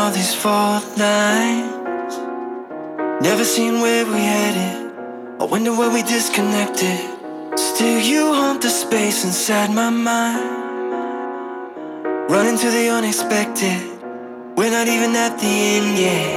all these fault lines. Never seen where we headed. I wonder where we disconnected. Still you haunt the space inside my mind, running to the unexpected. We're not even at the end yet.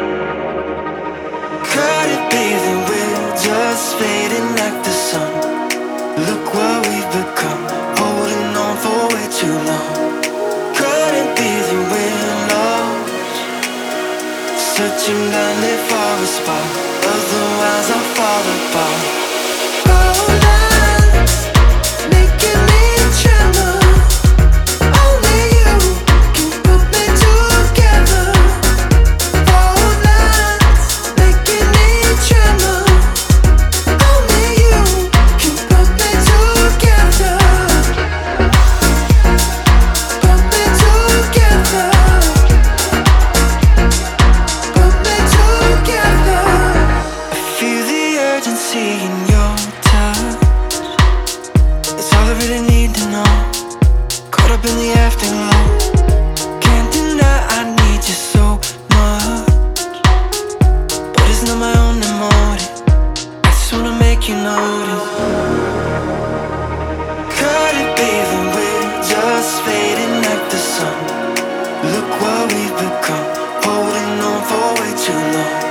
Could it be that we're just fading like the sun? Look what we've become, holding on for way too long. Could it be that we're lost, searching blindly for a spot? Otherwise I'll fall apart. All lines making me tremble. Only you can put me together. All lines making me tremble. Only you can put me together. Put me together. Put me together. I feel the urgency in your touch. It's all I really need to know. Caught up in the afterglow. Can't deny I need you so much, but it's not my only motive. I just wanna make you notice. Could it be that we're just fading like the sun? Look what we've become, holding on for way too long.